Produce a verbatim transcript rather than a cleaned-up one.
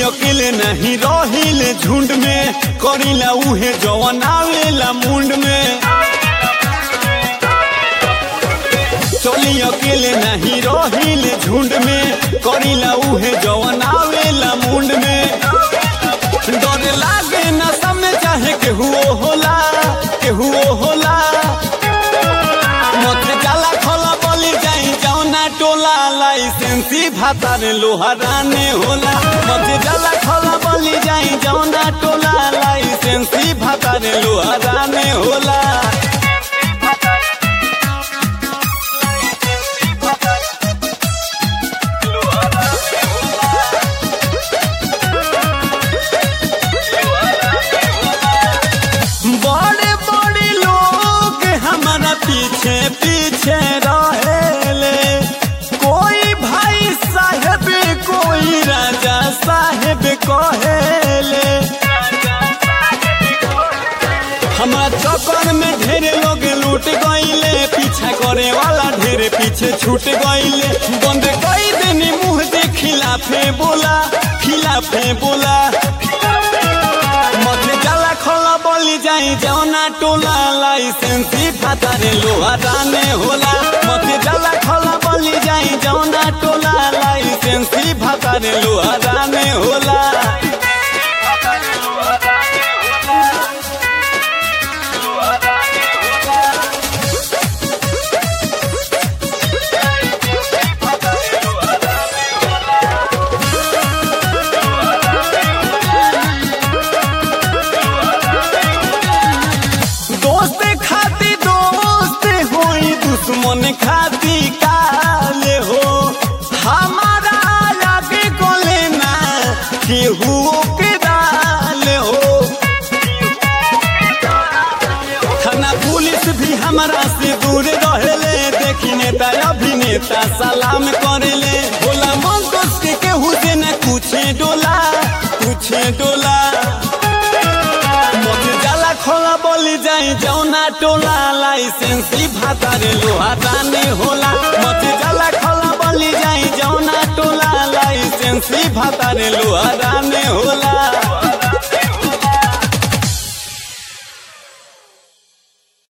अकेले नहीं रहिले झुंड में, करीला उहे जवन आवेला मुंड में। चली अकेले नहीं रहिले झुंड में, करीला उहे जवन आवेला मुंड में। डर लागे न समय चाहे केहू होला केहू होला, मत जाला खोला बोली जाई जौना टोला, लाइसेंसी भातार लोहाराने होला। मत जाला खोला बोली जाई जौना टोला, लाइसेंसी भातार लोहाराने होला। बड़े बड़े लोग हमारा पीछे पीछे रहेले, कोई भाई साहेब कोई राजा साहेब कहेले। हमारा चक्कर में ढेर लोग लूट गईले, पीछा करे वाला ढेर पीछे छूट गईले। बंद कई दिन मुँह दे खिलाफे बोला खिलाफे बोला, मत जाला खोला बोली जाई जौना टोला, लाइसेंसी भातार लोहाराने होला। मत जाला खोला बोली जाई जौना टोला, लाइसेंसी भातार लोहाराने होला। दोस्त खाती दोस्त होई दुश्मन खाती काले हो, हमारा आगे को लेना केहू के डाले हो। थाना पुलिस भी हमारा से दूर रहेले, देखी नेता अभिनेता सलाम करेले। बोला मन दोस्त के केहू से न कुछे डोला कुछे डोला, मत जाला खोला बोली जाई जौना टोला, लाइसेंसी भातार लोहाराने होला। मत जाला खोला बोली जाई जौना टोला, लाइसेंसी भातार लोहाराने होला।